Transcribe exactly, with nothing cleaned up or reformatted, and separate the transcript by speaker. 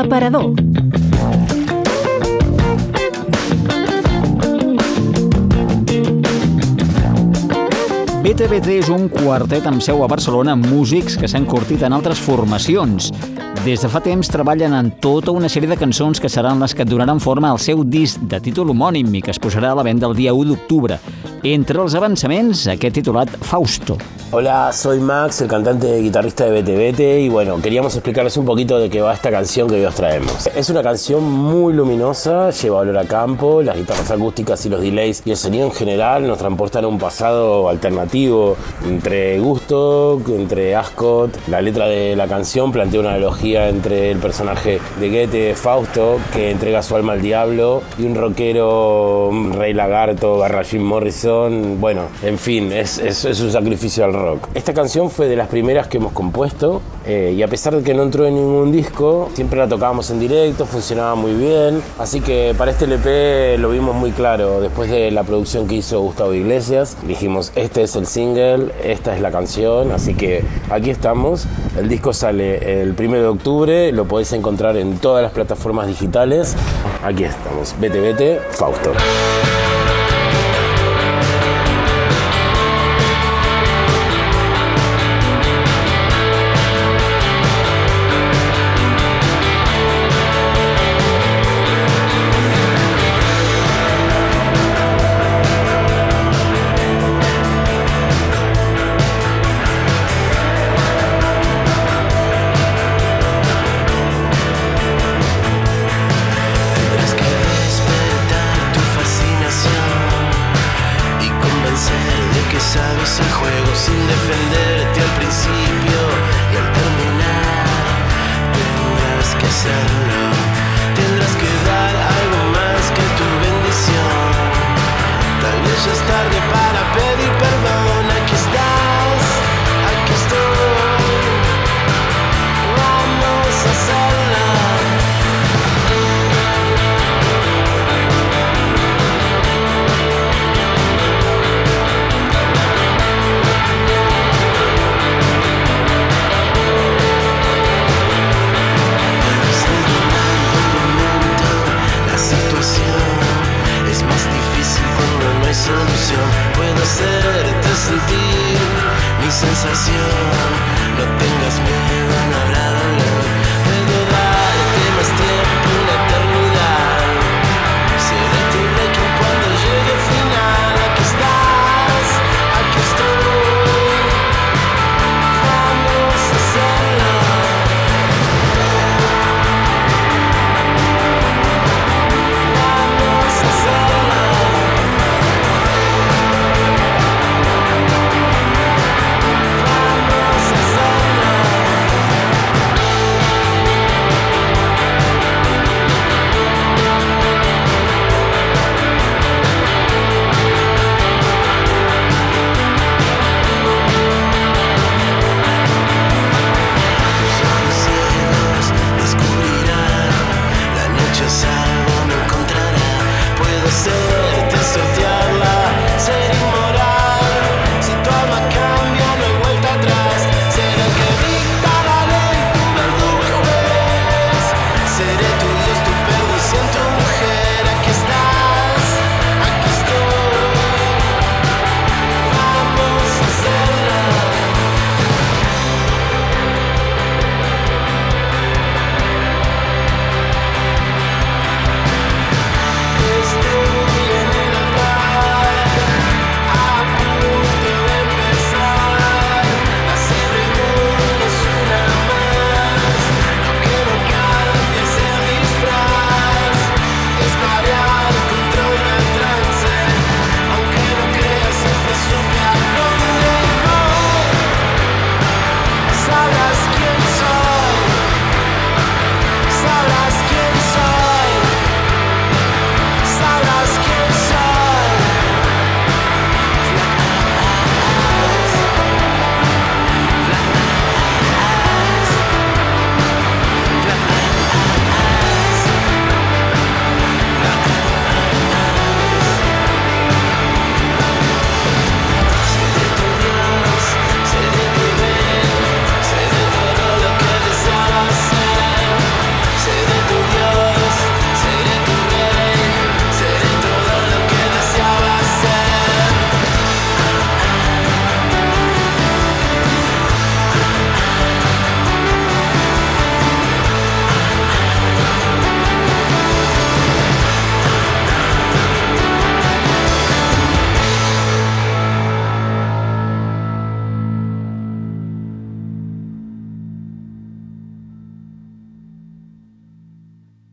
Speaker 1: Aparador.
Speaker 2: B T B T és un quartet amb seu a Barcelona amb músics que s'han curtit en altres formacions. Des de fa temps treballen en tota una sèrie de cançons que seran les que donaran forma al seu disc de títol homònim i que es posarà a la venda el dia u d'octubre. Entre els avançaments, aquest titulat Fausto.
Speaker 3: Hola, soy Max, el cantante y guitarrista de B T B T, y bueno, queríamos explicarles un poquito de qué va esta canción que hoy os traemos. Es una canción muy luminosa, lleva olor a campo, las guitarras acústicas y los delays y el sonido en general nos transportan a un pasado alternativo entre gusto, entre Ascot. La letra de la canción plantea una analogía entre el personaje de Goethe, Fausto, que entrega su alma al diablo, y un rockero, un rey lagarto, barra Jim Morrison. Bueno, en fin, es, es, es un sacrificio al rock. Esta canción fue de las primeras que hemos compuesto eh, y a pesar de que no entró en ningún disco, siempre la tocábamos en directo, funcionaba muy bien, así que para este L P lo vimos muy claro. Después de la producción que hizo Gustavo Iglesias, dijimos, este es el single, esta es la canción, así que aquí estamos. El disco sale el primero de octubre, lo podéis encontrar en todas las plataformas digitales. Aquí estamos, B T B T, Fausto.
Speaker 4: Sabes el juego sin defenderte al principio y al terminar tendrás que hacerlo, tendrás que dar algo más que tu bendición. Tal vez ya es tarde para pedir perdón. Aquí estás, aquí estoy, vamos a hacerlo. Solución, puedo hacerte sentir mi sensación. No tengas miedo, no habrá dolor. Puedo darte más tiempo, una eternidad. Seré tu requiem cuando llegue el final. Aquí estás, aquí estoy. Vamos a hacerlo. Vamos a hacerlo. Algo me encontrará. Puedo serte sortear.